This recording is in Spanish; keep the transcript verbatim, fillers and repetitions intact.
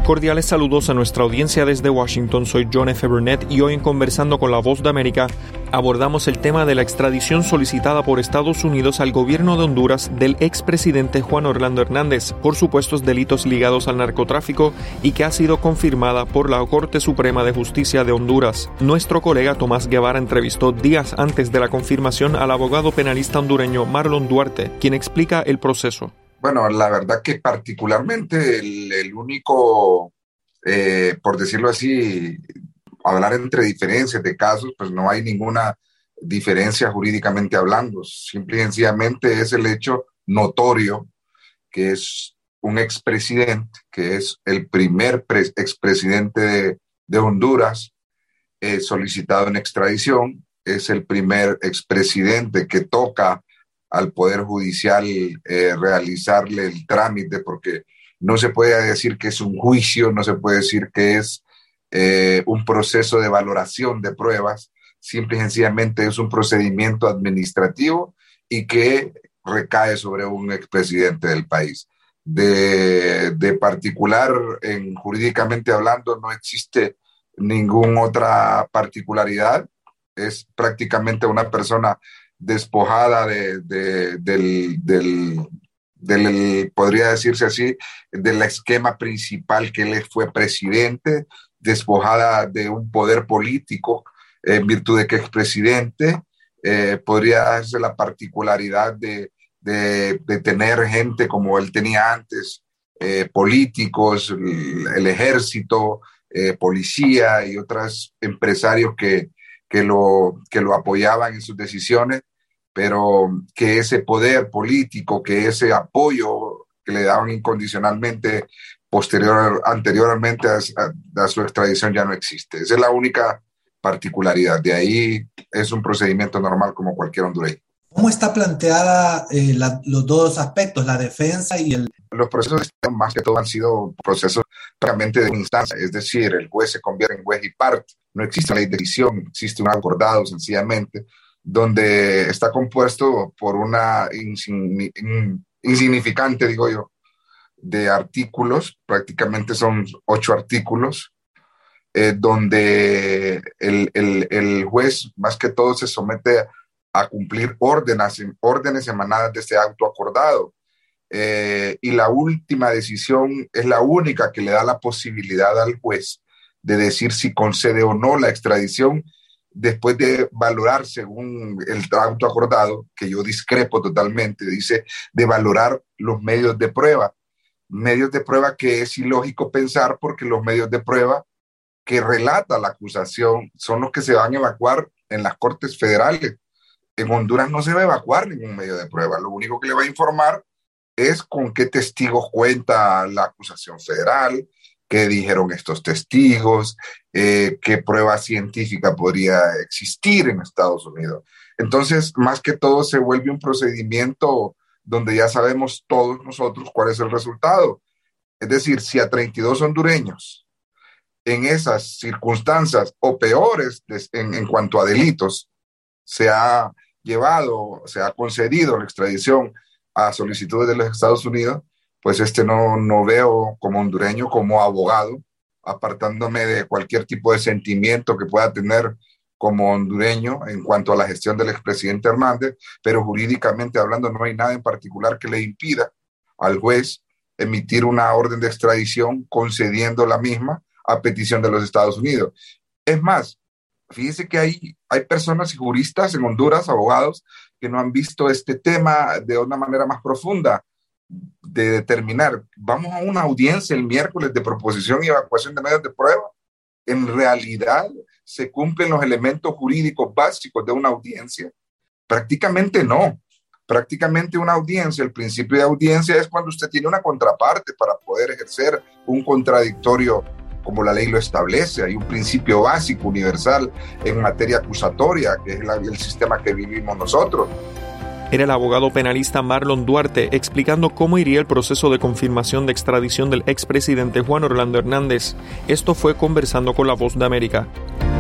Cordiales saludos a nuestra audiencia desde Washington. Soy John F. Burnett y hoy en Conversando con la Voz de América abordamos el tema de la extradición solicitada por Estados Unidos al gobierno de Honduras del expresidente Juan Orlando Hernández por supuestos delitos ligados al narcotráfico y que ha sido confirmada por la Corte Suprema de Justicia de Honduras. Nuestro colega Tomás Guevara entrevistó días antes de la confirmación al abogado penalista hondureño Marlon Duarte, quien explica el proceso. Bueno, la verdad que particularmente el, el único, eh, por decirlo así, hablar entre diferencias de casos, pues no hay ninguna diferencia jurídicamente hablando. Simple y sencillamente es el hecho notorio que es un expresidente, que es el primer pre- expresidente de, de Honduras eh, solicitado en extradición, es el primer expresidente que toca al Poder Judicial eh, realizarle el trámite, porque no se puede decir que es un juicio, no se puede decir que es eh, un proceso de valoración de pruebas, simple y sencillamente es un procedimiento administrativo y que recae sobre un expresidente del país. De, de particular, en, jurídicamente hablando, no existe ninguna otra particularidad, es prácticamente una persona despojada de, de, del, del, del, podría decirse así, del esquema principal que él fue presidente, despojada de un poder político en virtud de que es presidente, eh, podría darse la particularidad de, de, de tener gente como él tenía antes, eh, políticos, el, el ejército, eh, policía y otros empresarios que, que, lo, que lo apoyaban en sus decisiones, pero que ese poder político, que ese apoyo que le daban incondicionalmente posterior, anteriormente a, a, a su extradición ya no existe. Esa es la única particularidad. De ahí es un procedimiento normal como cualquier hondureño. ¿Cómo está planteada eh, la, los dos aspectos, la defensa y el...? Los procesos más que todo han sido procesos prácticamente de instancia, es decir, el juez se convierte en juez y parte. No existe ley de decisión, existe un acordado sencillamente, donde está compuesto por una insign- insignificante, digo yo, de artículos, prácticamente son ocho artículos, eh, donde el, el, el juez más que todo se somete a cumplir órdenes, órdenes emanadas de este acto acordado. Eh, y la última decisión es la única que le da la posibilidad al juez de decir si concede o no la extradición, después de valorar según el acto acordado, que yo discrepo totalmente, dice de valorar los medios de prueba. Medios de prueba que es ilógico pensar porque los medios de prueba que relata la acusación son los que se van a evacuar en las cortes federales. En Honduras no se va a evacuar ningún medio de prueba. Lo único que le va a informar es con qué testigos cuenta la acusación federal, qué dijeron estos testigos, eh, qué prueba científica podría existir en Estados Unidos. Entonces, más que todo, se vuelve un procedimiento donde ya sabemos todos nosotros cuál es el resultado. Es decir, si a treinta y dos hondureños en esas circunstancias o peores en, en cuanto a delitos se ha llevado, se ha concedido la extradición a solicitudes de los Estados Unidos, pues este no, no veo como hondureño, como abogado, apartándome de cualquier tipo de sentimiento que pueda tener como hondureño en cuanto a la gestión del expresidente Hernández, pero jurídicamente hablando no hay nada en particular que le impida al juez emitir una orden de extradición concediendo la misma a petición de los Estados Unidos. Es más, fíjese que hay, hay personas y juristas en Honduras, abogados, que no han visto este tema de una manera más profunda, de determinar, vamos a una audiencia el miércoles de proposición y evacuación de medios de prueba. En realidad, ¿se cumplen los elementos jurídicos básicos de una audiencia? Prácticamente no. Prácticamente una audiencia, el principio de audiencia es cuando usted tiene una contraparte para poder ejercer un contradictorio como la ley lo establece. Hay un principio básico, universal, en materia acusatoria, que es la, el sistema que vivimos nosotros. Era el abogado penalista Marlon Duarte explicando cómo iría el proceso de confirmación de extradición del expresidente Juan Orlando Hernández. Esto fue Conversando con la Voz de América.